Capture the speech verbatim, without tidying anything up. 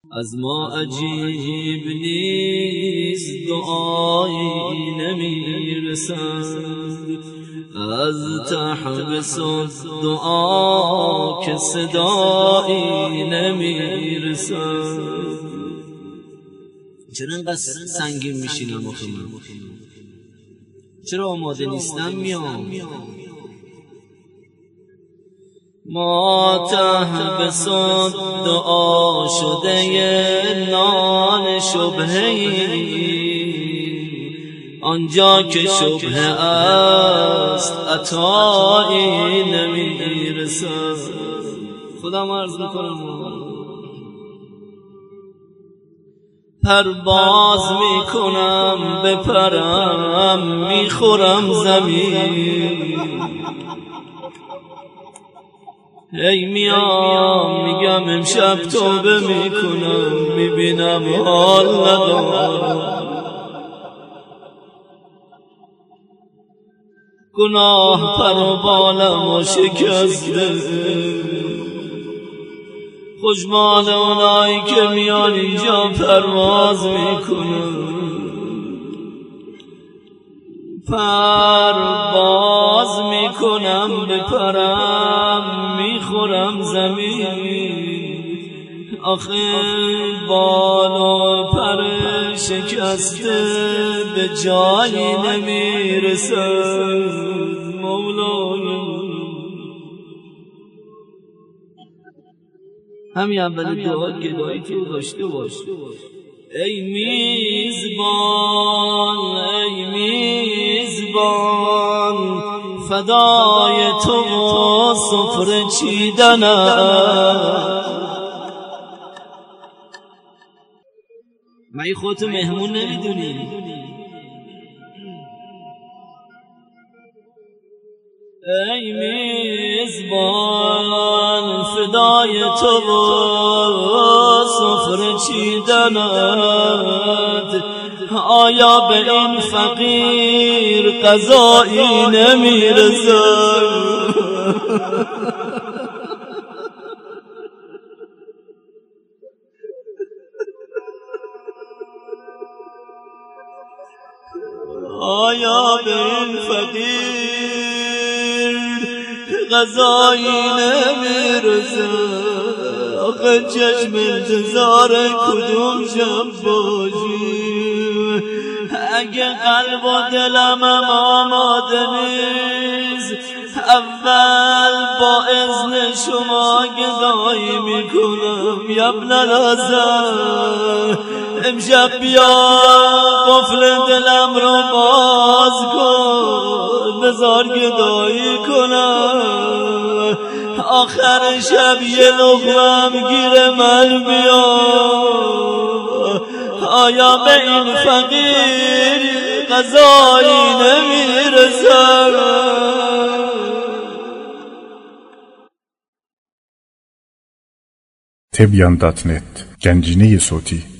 از ما عجیب نیست دعایی نمیرسد، از تحبس دعا که صدایی نمیرسد. چرا اینقدر سنگین میشینم آخه من؟ چرا آماده نیستم میام؟ ما تحبس دعا شده نان شبهی، آنجا که شبهه است عطایی نمیرسد. خودم عرض میکنم پرواز میکنم بپرم میخورم زمین، ای میام میگم امشب توبه میکنم میبینم حال ندارم، گناه پر و بالم شکسته، خوشمال اونایی که میان اینجا پرواز میکنن، پرواز میکنم بپرم میخورم زمین، آخه بال و پر شکسته به جایی نمیرسد. مولای همین اول دعا گدایی تو داشته باش. ای میزبان ای میزبان فدای تو و سفره چیدنم، مگه خودتو مهمون نمیدونی؟ ای میزبان فدای تو و سفره چیدنت، آیا به این فقیر غذایی نمیرسد؟ آیا به این فقیر غذایی نمیرسد؟ آخه چشم انتظار کدوم شب باشیم؟ اگه قلب و دلم آماده نیست اول با اذن شما گدایی میکنم. یبن الحسن امشب بیا قفل دلم رو باز کن، بذار گدایی کنم، آخر شب یه لقمه گیر من بیا. آیا به این فقیر غذایی نمیرسد؟ تبیان دات نت گنجینه صوتی